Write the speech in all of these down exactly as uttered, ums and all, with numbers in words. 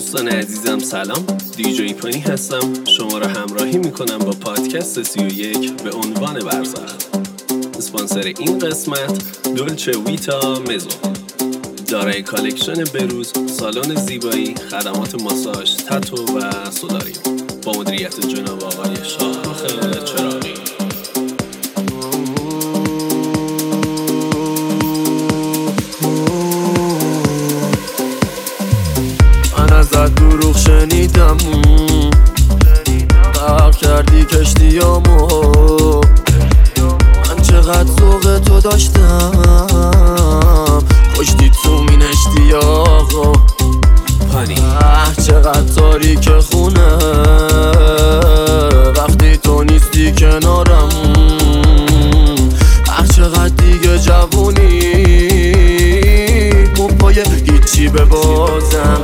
دوستان عزیزم سلام، دیجی پانی هستم. شما را همراهی میکنم با پادکست سی و یک به عنوان برزخ. اسپانسر این قسمت دولچه ویتا مزو، دارای کالکشن بروز، سالن زیبایی، خدمات ماساژ، تتو و سوداری با مدیریت جناب آقای شاهرخ چراغی. من ازت دروغ شنیدم، غرق کردی کشتیامو. من چقدر ذوق تو داشتم، کشتی تو مین اشتیاقو. پانی چقدر تاریک خونه وقتی تو نیستی کنارم. هر چقدر دیگه جوونی مو پای هیچی ببازم.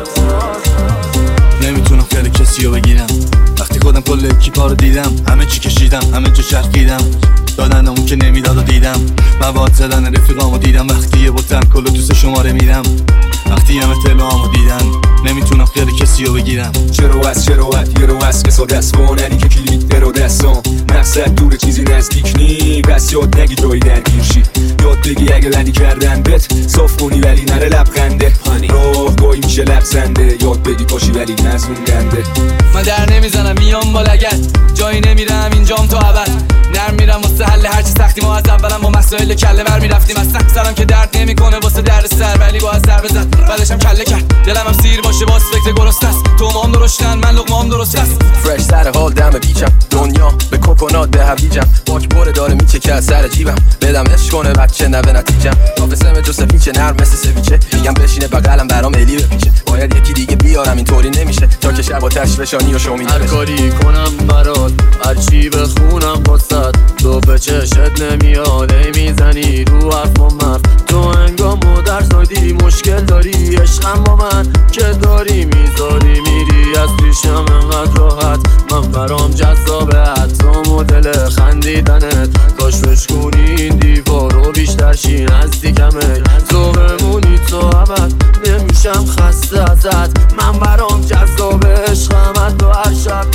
نمیتونم خیلی کسی رو بگیرم وقتی خودم کل اکیپا رو دیدم. همه چی کشیدم، همه جا چرخیدم، دادن اون که نمیداد و دیدم. مواد زدن رفیقامو دیدم وقتی یه بوتن کلو توست شماره میرم. وقتی همه تلوامو دیدن نمیتونم خیلی کسی رو بگیرم. چرا از چرا از یه رو از کسا دست واننی که کلید درو دستان. مقصد دور چیزی نزدیک نی، پس یاد نگی جایی درگیر شی. یاد بگی اگه بدی کردن بت صاف کنی ولی نره لبخنده. راه گاهی میشه لبزنده، یاد بگی پاشی ولی نزون گنده. من در نمیزنم میام با لگت، جایی نمیرم اینجام تا ابد. نرم میرم واسه حل هرچی سختی، ما از اولم با مسائل کله بر میرفتیم. از سرم که درد نمیکنه واسه درد سر، ولی با از ضربه زد بعدشم کله کرد. دلم هم سیر باشه باز فکر گرست است، تو مام درشتن من لقمام درست است. فرش سر حال دم بیچم، دنیا به کوکونات به هویجم. باک بره داره میچکه از سر جیبم، بدم عشق کنه بچه نه به نتیجم. نافسه جو سفیچه نرم مثل سویچه، میگم بشینه بغلم برام الی بپیچه. باید یکی دیگه بیارم اینطوری نمیشه تا که شب آتش فشانی و شومی. هر کاری کنم برات، هر چی بخونم واسات، تو به چشت نمیاد ای میزنی رو حرف و مف. تو انگامو در زادی مشکل داری، عشقم با من که داری میذاری میری از پیشم انقدر راحت. من برام جذابه حتی مدل خندیدنت، کاش بشکنی این دیوارو بیشتر شی نزدیکمه. تو بمونی تو ابد نمیشم خسته ازت، من برام جذابه عشقم تو هر شب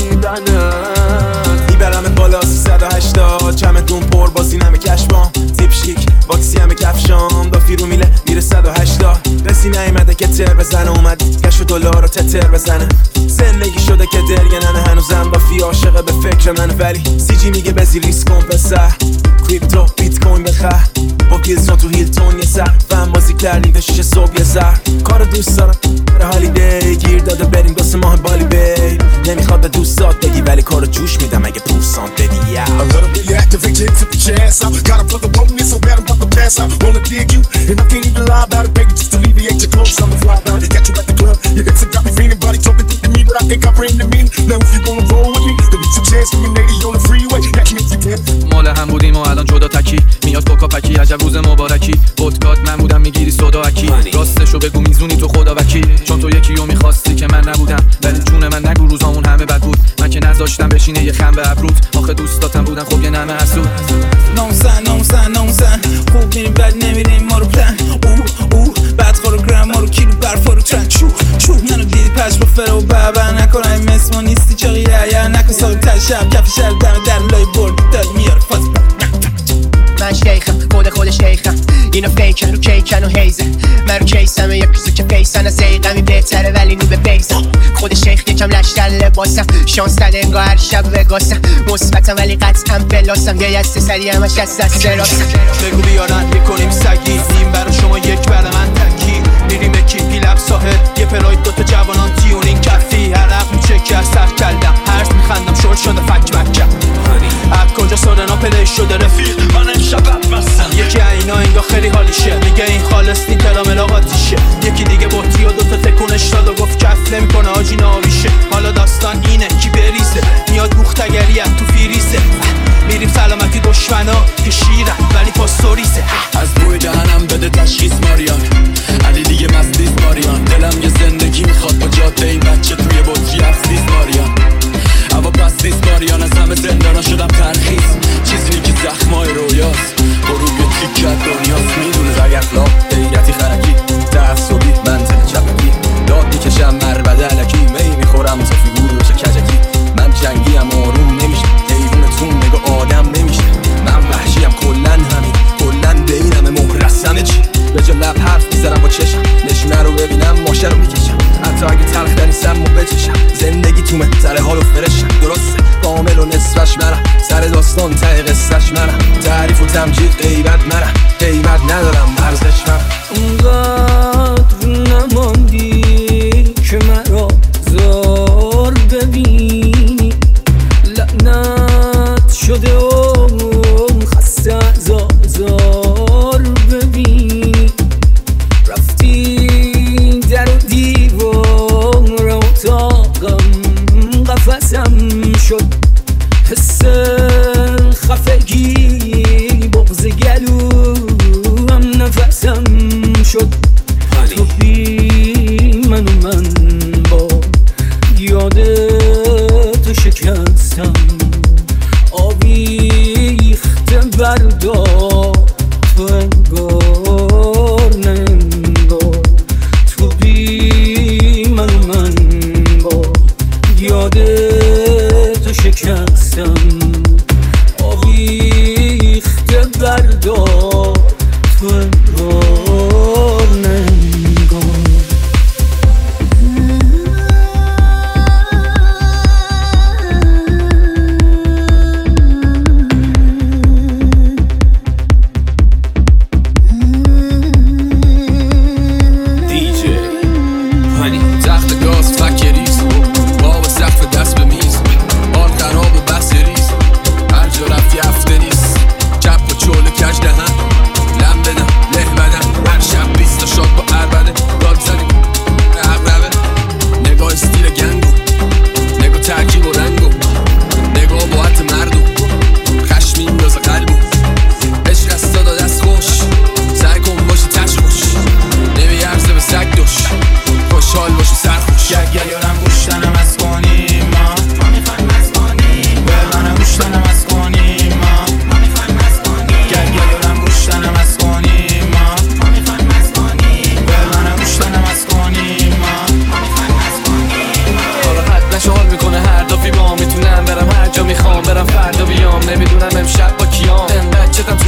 دیدنت. میبرم بالا سیصد و هشتاد، چمدون پر بازی نمه کشبام. زیپ شیک باکسی همه کفشام، دافی رو میله میره صد و هشتاد. رسی نیمده که تر بزنه، اومد کشف دلار رو تتر بزنه. زندگی شده که درگننه، هنوزم دافی عاشقه به فکر منه. ولی سی جی میگه بزی ریسک کن پسر، کریپتو بیت کوین بخر. با گیلزون تو هیلتون یه سر، فهم بازی کردیم تا شیشه صبح یه زر. کار دوست دارم بره هالیدی، گیر داده بریم واسه ماه بالی بی. نمیخواد به دوستات بگی ولی کارو جوش میدم اگه پورسان بدی. A little bit activated, tip the chance out. Gotta plug the bone in so bad I'm about to pass out. Wanna dig you, and I can't even lie about it, baby. Just alleviate your clothes, I'ma fly down. Got you at the club, your hips have got me feeling. Body talking to me, but I think I bring the meaning. Now if you wanna roll with me, then it's a chance for me, lady, on the freeway. Catch me if you can. مال هم بودیم و الان جدا تکی، میاد کوکا پکی عجب روز مبارکی. ودکات من بودم میگیری سودا اکی، راستشو بگو میزونی تو خدا وکیل. چون تو یکی رو میخواستی که من نبودم، ولی جون من نگو روزامون همه بد بود. من که نذاشتم بشینه یه خم به ابروت، آخه دوستاتم بودن خب یه نمه حسود. نامسن نامسن نامسن، خوب میریم بد نمیریم ما رو پلن. اوه اوه بعد خورو گرم ما رو کیلو برفا رو ترن. چوه چوه منو دیدی پش با فر و بابا نکن این مثل ما نیستی چقیه یا نکن ساقی تر شب کف شهر دم در لای برد داد میاره فاز. من شیخم خود خود شیخم، اینا فیکن رو کیکن و هیزه. من رو کیسم یک روزو که فیسن از ایقمی بهتره ولی نو به بیزم. خود شیخ یکم لشتر لباسم، شانس داده انگاه هر شب وگاسم. مثبتم ولی قطعا بلاسم، یه یسته سری همش از دست راستم. بگو بیارن میکنیم سگی، نیم برا شما یک برا من تکی. میریم یکی پیلب ساحل، یه پراید دوتا جوانان تیونین کفی. عرق میچکی از سر کلدم، هرس میخندم شور شده فک مکم. از کجا سورنا پلی شده رفیق من امشب بدمستم. یکی اینا انگاه خیلی حالیشه، میگه این خالص نی ترامل آقاتیشه. یکی دیگه بطی و دوتا تکونش داد و گفت کف نمیکنه آجی ناویشه. حالا داستان اینه کی بریزه، میاد بوختگری تو فیریزه. میریم سلامتی دشمنا که شیرن ولی پاستوریزه. از بوی دهنم بده تشخیص ماریان، علی دیگه مستیز ماریان. دلم یه زندگی میخواد با جاده این بچه توی بطری افزیز ماریان. هوا پستیز ماریان، از همه زندانا شدم ترخیص. چیزی که زخمای رویاست، غروب یه تیکت دنیاست. میدونه رگ اخلاق غیرتی خرکی، تعصبی منطق چپکی، داد میکشم مربده علکی.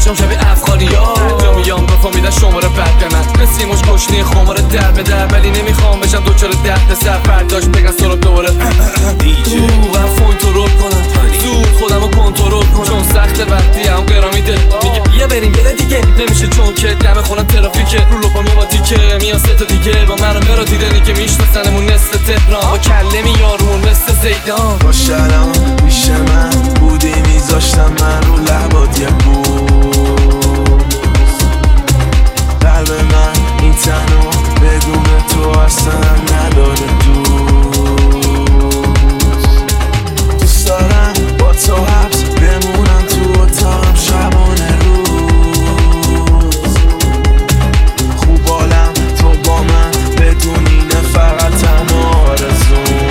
باشم شبیه افغانیا جا میام با فامیدن شماره برگمت مثل موش کشنی خماره در به در ولی نمیخوام بشم دوچار درد سر فرداش بگن سراب دوباره دیجی و فون تو رول کنم زود خودم رو کنترل کنم چون سخت وقتی هم گرامی دل میگه بیا بریم یه دیگه نمیشه چون که دم خونم ترافیکه رو لپا میوا دیگه میان سه تا دیگه با من رو مرا دیدنی که میشناسنمون نصف تهران با کله میارمون مثل زیدان با شرم پیش من بودی میذاشتم من رو لبات یه بود قلب من این تنو بدون تو اصلا نداره دوست دارم با تو حبس بمونم تو اتاقم شبانه روز خوب حالم تو با من بدونی نه فقط تنها آرزون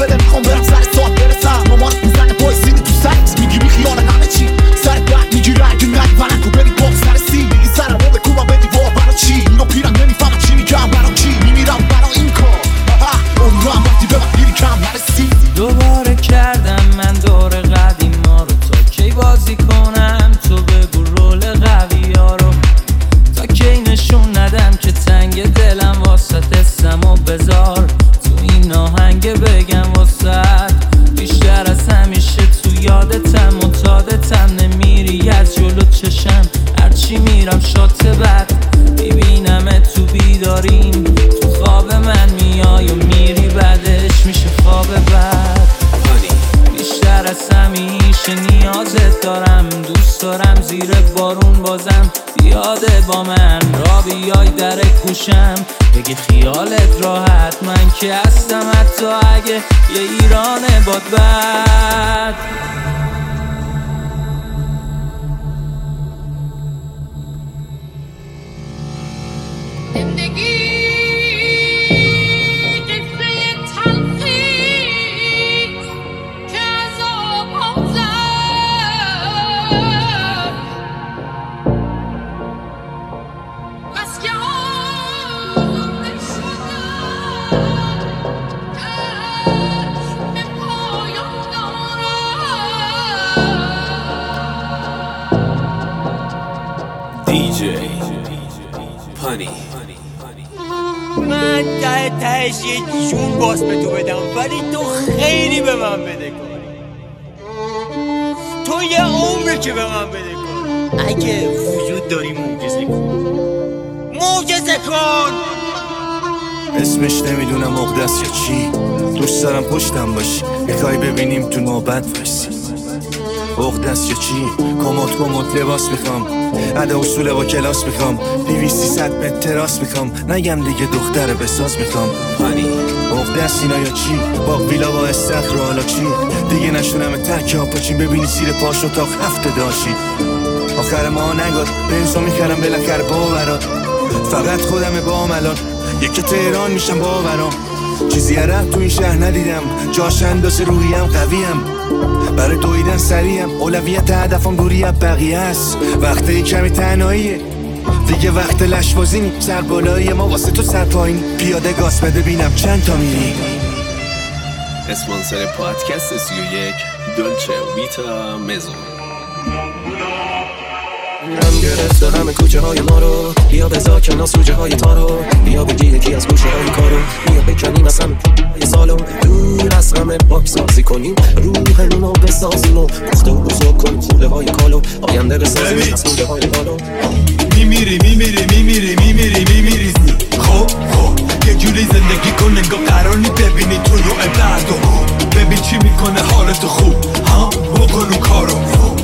میگیری خیال همه چی سر بعد میگیره حسم و بذار تو این آهنگ بگم واسد. بیشتر از همیشه تو یادتم و تادتم، نمیری از جلو چشم هرچی میرم شات بد. میبینم تو بیداریم، تو خواب من میای و میری بعدش میشه خواب بد. بیشتر از همیشه نیازت دارم، دوست دارم زیر بارون بازم بیاده با من را بیای در گوشم بگی خیالت راحت، من که هستم حتی اگه یه ایران باد بد. من ته تهش یه جون باز به تو بدم، ولی تو خیلی به من بده کن. تو یه عمره که به من بده کن. اگه وجود داری معجزه کن، معجزه کن. اسمش نمیدونم مقدس یا چی، دوست دارم پشتم باشی، میخوای ببینیم تو نوبت وایسی. مقدس یا چی، کموت کموت لباس میخوام، ادا اصول با کلاس میخوام، دویستی صد متر تراس میخوام، نگم دیگه دختر بساز میخوام. مقدس اینا یا چی، با ویلا با استخر و حالا چی، دیگه نشونم تک ها پاچین ببینی سیر پاش اتاق هفته داشی. آخر ما نگاد بنزو میخرم بالاخره باورات، فقط خودم با الان یکی تهران میشم باورام. چیزی عرب تو این شهر ندیدم، جاش اندازه روحیم قویم، برای دویدن سریم، اولویت هدفم دوری از بقیه است. وقتی کمی تنهاییه دیگه، وقت لشبازی نی، سر بالایی ما واسه تو سر پایین، پیاده گاز بده بینم چند تا میری. اسپانسر پادکست سی و یک دولچه ویتا مزو. هم گرفته همه کوچه های ما رو، بیا بزا کنار سوجه های تارو، بیا بگی یکی از گوشه های کارو، بیا بکنیم از همه یه سالو، دور از همه پاک سازی کنیم، روحمون رو بسازیم و پخته و بزرگ کنیم خوله های کالو، آینده بسازیم از خوله های بالو. میمیری میمیری میمیری میمیری میمیری خب خب یه جوری زندگی کن انگار قرار نی ببینی تو رو ابردو، ببین چی میکنه حالتو خوب ها، بکن اون کارو.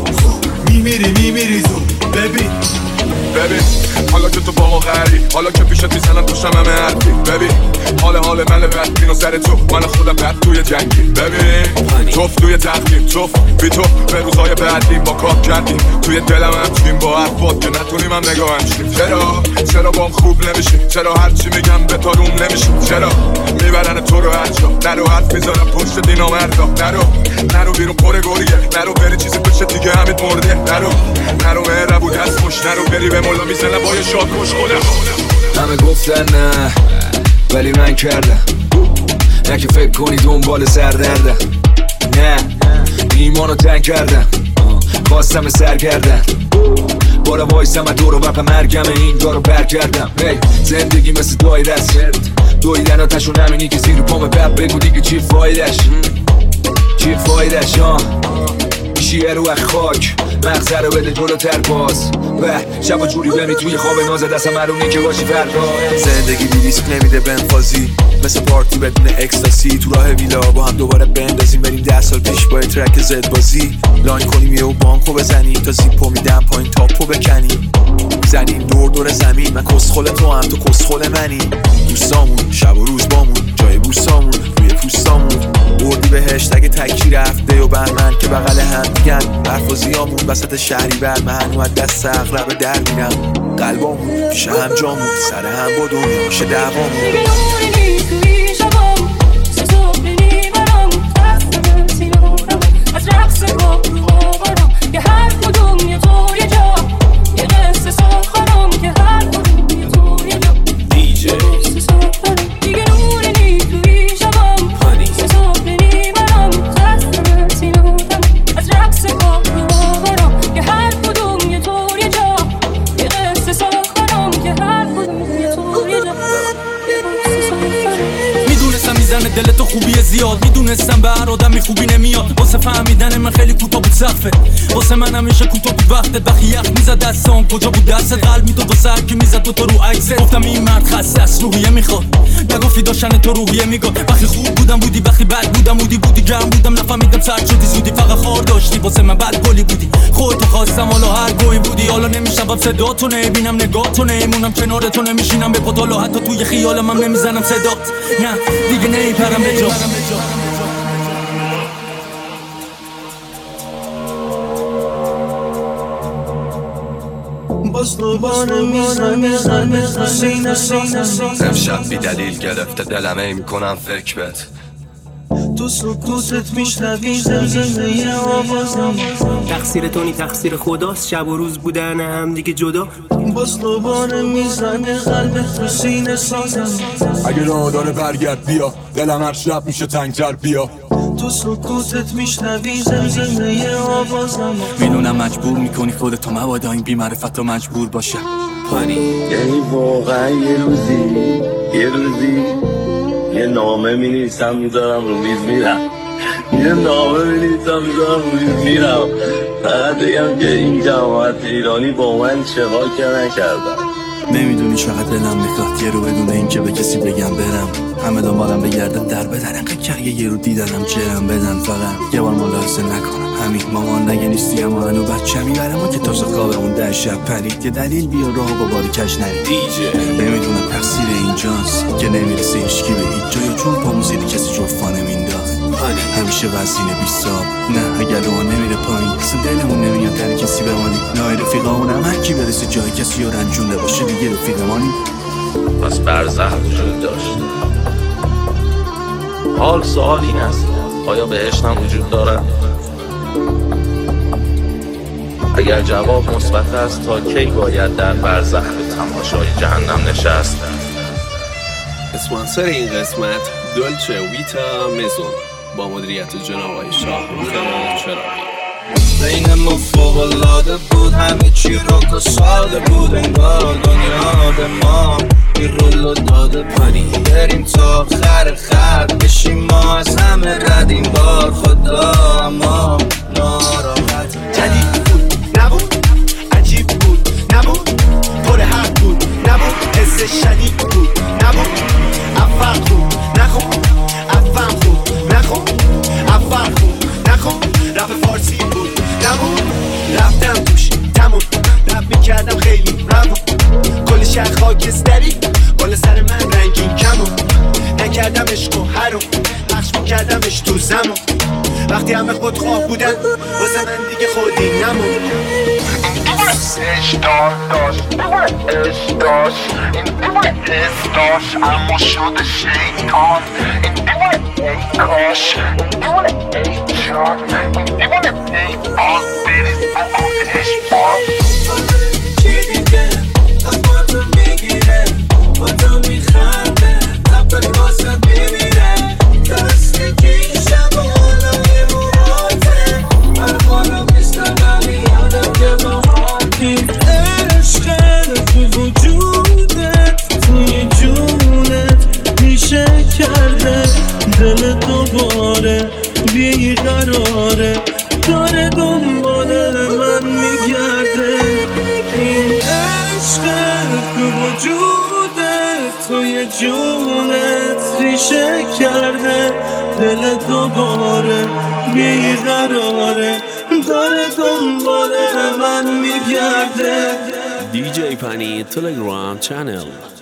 میمیری میمیری زو ببین ببین حالا که تو با ما غری، حالا که پیشت میزنن توشم همه حرفی، ببین حال حال من بد بینو سر تو، من خودم بد توی جنگی، ببین توف توی تقدیم، توف بی تو به روزهای بعدیم با کار کردیم، توی دلم همچین با حرفات که نتونیم هم نگاه همشیم. چرا چرا بام خوب نمیشی، چرا هرچی میگم به تا روم نمیشی، چرا میبرن تو رو هر جا، نرو حرف میذارم پشت دینا مردا، نرو نرو بیرون پر گوریه، نرو بری چیزی بشه دیگه همت مرده، نرو نرو مهرب و دست خوش، نرو بری به مولا میزنه با یه شاد خوش خودم. همه گفتن نه ولی من کردم، نه که فکر کنی دنبال سردردم، نه ایمانو تنگ کردم، خواستم سر کردم، بالا وایسم از دور و بق مرگم اینجا رو بر کردم. زندگی مثل دایره است، دویدن آتشون همینی که زیر پامه، بب بگو دیگه چی فایدش، چی فایدش ها، شیعه رو اخ خاک مغزه رو بده جلوتر باز، به شب و جوری بمی توی خواب نازه دستم معلومه که باشی فردا. زندگی بی ریسک نمیده بنفازی، مثل پارتی بدون اکستاسی، تو راه ویلا با هم دوباره بندازیم، بریم ده سال پیش با ترک زد بازی، لاین کنیم یه و بانکو بزنیم، تا زیپو میدم پایین تاپو بکنیم، زنیم دور دور زمین، من کسخل تو هم تو کسخل منی، دوستامون شب و روز بامون، جای بوسامون روی پوستامون، بردی بهشت اگه تکی رفته و بهمن که بغل هم دیگن، حرفازیامون وسط شهری بر من و دست اغرب در میرم، قلبامون پیش هم جامون، سر هم با دنیا میشه دوامون. فهمیدن دل تو خوبی زیاد. میدونستم به هر آدمی خوبی نمیاد، واسه فهمیدن من خیلی کوتاه بود سقفه. واسه من همیشه کوتاه بود وقتت. وقتی یخ میزد دستام کجا بود دستت؟ قلب میداد و سر که میزد تو تو رو عکست. گفتم این مرد خسته است روحیه میخواد، نگفتی داشتن تو روحیه میگاد. وقتی خوب بودم بودی، وقتی بد بودم بودی بودی گرم بودم نفهمیدم سرد شدی زودی. فقط خار داشتی واسه من بد گلی بودی. خودتو خواستم حالا هر گوی بودی. حالا نمیشنوم صداتو، نمیبینم نگاهتو، نمیمونم کنارتو، نمیشینم به پاتالا، حتی توی خیالم هم نمیزنم صدات. نه دیگه نمیپرم به جا. امشب بی دلیل گرفته دلم ای میکنم فکر بهت. تو سکوتت میشنوی زمزمه آوازم. تقصیر تو نی تقصیر خداست، شب و روز بودن هم دیگه جدا. باز دوباره میزنه قلبت تو سینه سازم. اگه راه داره برگرد بیا، دلم هر شب میشه تنگتر بیا. تو سکوتت میشنوی زمزمه آوازم. میدونم مجبور میکنی خودتو، مبادا این بی‌معرفت مجبور باشم. یعنی واقعا یه روزی یه روزی یه نامه می‌نویسم میذارم رو میز میرم. یه نامه می‌نویسم میذارم رو میز میرم. فقط بگم که این جماعت ایرانی با من چقا که نکردن. نمیدونی چقدر دلم میخواد یه رو بدون این که به کسی بگم برم. همه دنبالم بگردن در بدن انقدر که یه رو دیدنم جرم بدن. فقط یه بار ملاحظه نکنم همین مامان نگه نیستی اما هنو بچه میبره ما که تازه خوابمون ده شب پرید. یه دلیل بیا راه با باری کش نرید. نمیدونم تقصیر اینجاست که نمیرسه هیچکی به هیچ جا، یا چون پامو زیدی کسی جفا نمینداخت. همیشه وزینه بیستاب نه اگر رو نمیره پایین اصلا دلمون نمیاد در کسی بمانی. نه رفیقامونم هر کی برسه جای کسی رو رنجونده باشه دیگه رفیقمانی. پس برزخ وجود داشت. حال سوال این است آیا بهشت هم وجود دارد؟ اگر جواب مثبت است تا کی باید در برزخ به تماشای جهنم نشست؟ اسپانسر این قسمت دولچه ویتا مزون با مدیریت جناب آقای شاهرخ چراغی. بین ما فوق‌العاده بود، همه چی رو که ساده بود. انگار دنیا به ما این رولو داده پانی. بریم تا آخر خط بشیم ما از همه رد این بار خدا. اما ناراحت جدید بود نبود، عجیب بود نبود، پر حق بود نبود، حس شدید بود نبود. اول خوب نخون، اول خوب نخون، اول خوب نخون. رپ فارسی بود نبود، رفتم توش تموم. رپ میکردم خیلی روون، کل شهر خاکستری بالا سر من رنگین کمون. نکردم عشق و حروم، پخش میکردمش تو زمان. وقتی همه خودخواه بودن واسه من دیگه خودی نمون. اشتار داشت اش داشت این دیوونه اس داشت اما شده شیطان. این دیوونه ای کاش، این دیوونه ای جان، این دیوونه ای باز بریز بکنش باز. چی دیگه از ما تو میگیره، با تو میخنده تبت واسه میمیره. دستگی شبانه موراته هر بالا میستم میادم که با این عشقت تو وجودت توی جونت میشه کرده. دل دوباره بیقراره داره دنبال من میگرده. این عشقت تو وجودت توی جونت ریشه کرده. دل دوباره بیقراره داره دنبال من میگرده. دی جی پنی تلگرام چنل.